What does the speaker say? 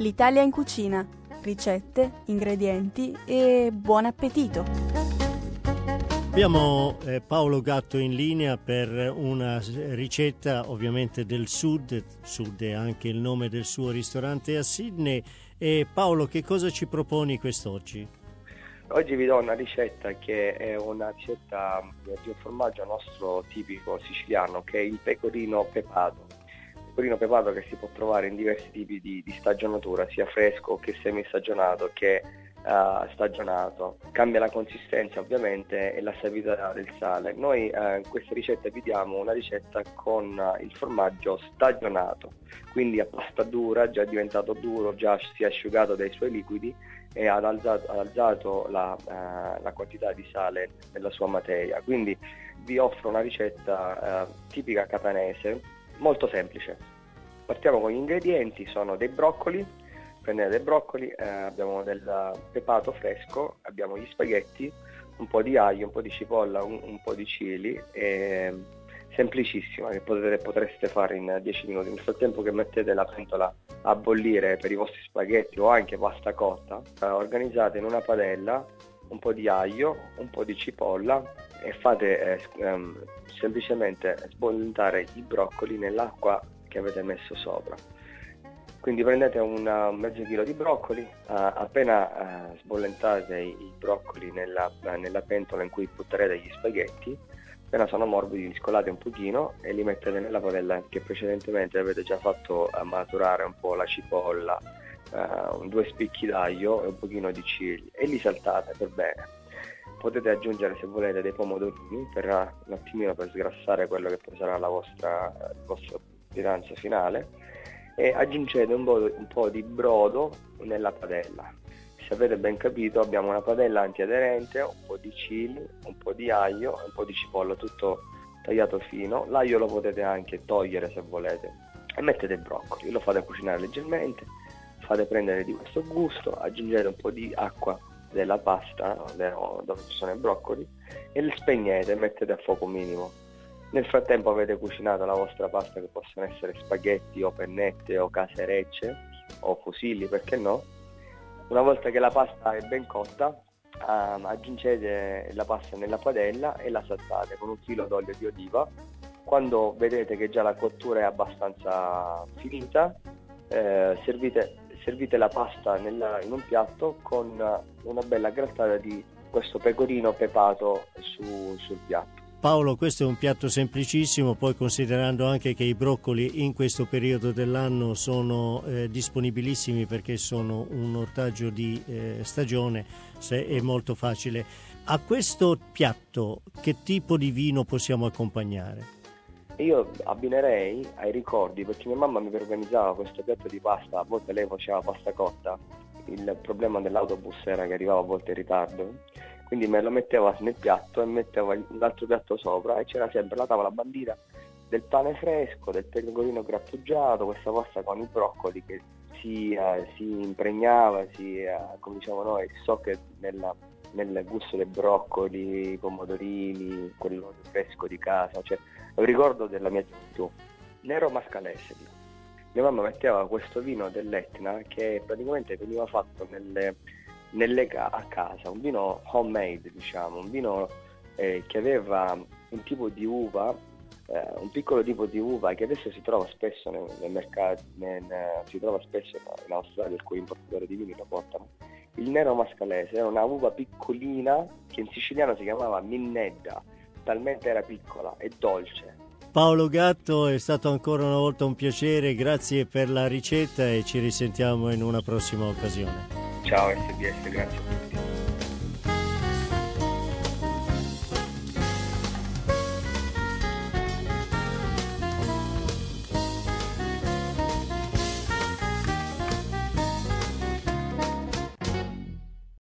L'Italia in cucina, ricette, ingredienti e buon appetito! Abbiamo Paolo Gatto in linea per una ricetta ovviamente del Sud è anche il nome del suo ristorante a Sydney. E Paolo, che cosa ci proponi quest'oggi? Oggi vi do una ricetta che è una ricetta di un formaggio nostro tipico siciliano, che è il pecorino pepato. Pecorino pepato che si può trovare in diversi tipi di stagionatura, sia fresco che semistagionato che stagionato. Cambia la consistenza ovviamente e la sapienza del sale. Noi in questa ricetta vi diamo una ricetta con il formaggio stagionato, quindi a pasta dura, già diventato duro, già si è asciugato dai suoi liquidi e ha alzato la quantità di sale nella sua materia. Quindi vi offro una ricetta tipica catanese, molto semplice. Partiamo con gli ingredienti: sono dei broccoli, prendete dei broccoli, abbiamo del pepato fresco, abbiamo gli spaghetti, un po' di aglio, un po' di cipolla, un po' di chili, semplicissima, che potreste fare in 10 minuti. Nel frattempo che mettete la pentola a bollire per i vostri spaghetti o anche pasta cotta, organizzate in una padella un po' di aglio, un po' di cipolla e fate semplicemente sbollentare i broccoli nell'acqua che avete messo sopra. Quindi prendete un mezzo chilo di broccoli, appena sbollentate i broccoli nella pentola in cui butterete gli spaghetti, appena sono morbidi li scolate un pochino e li mettete nella padella che precedentemente avete già fatto maturare un po' la cipolla, 2 spicchi d'aglio e un pochino di chili, e li saltate per bene. Potete aggiungere, se volete, dei pomodorini per un attimino per sgrassare quello che poi sarà il vostro pietanza finale, e aggiungete un po' di brodo nella padella. Se avete ben capito, abbiamo una padella antiaderente, un po' di chili, un po' di aglio, un po' di cipolla, tutto tagliato fino. L'aglio lo potete anche togliere se volete, e mettete i broccoli, lo fate cucinare leggermente, fate prendere di questo gusto, aggiungete un po' di acqua della pasta dove ci sono i broccoli e le spegnete, mettete a fuoco minimo. Nel frattempo avete cucinato la vostra pasta, che possono essere spaghetti o pennette o caserecce o fusilli, perché no. Una volta che la pasta è ben cotta, aggiungete la pasta nella padella e la saltate con un filo d'olio di oliva. Quando vedete che già la cottura è abbastanza finita, servite la pasta in un piatto con una bella grattata di questo pecorino pepato sul piatto. Paolo, questo è un piatto semplicissimo, poi considerando anche che i broccoli in questo periodo dell'anno sono disponibilissimi perché sono un ortaggio di stagione, è molto facile. A questo piatto che tipo di vino possiamo accompagnare? Io abbinerei ai ricordi, perché mia mamma mi organizzava questo piatto di pasta, a volte lei faceva pasta cotta, il problema dell'autobus era che arrivava a volte in ritardo, quindi me lo metteva nel piatto e metteva un altro piatto sopra e c'era sempre la tavola bandita del pane fresco, del pecorino grattugiato, questa pasta con i broccoli che si impregnava, come diciamo noi, so che nel gusto dei broccoli, i pomodorini, quello fresco di casa, cioè è un ricordo della mia gioventù. Nero Mascalese. Mia mamma metteva questo vino dell'Etna che praticamente veniva fatto a casa, un vino homemade, diciamo, un vino che aveva un tipo di uva, un piccolo tipo di uva che adesso si trova spesso nei mercati, si trova spesso in Australia, alcuni importatori di vini lo portano. Il Nero Mascalese era una uva piccolina che in siciliano si chiamava minnedda, talmente era piccola e dolce. Paolo Gatto, è stato ancora una volta un piacere, grazie per la ricetta e ci risentiamo in una prossima occasione. Ciao SBS, grazie a tutti.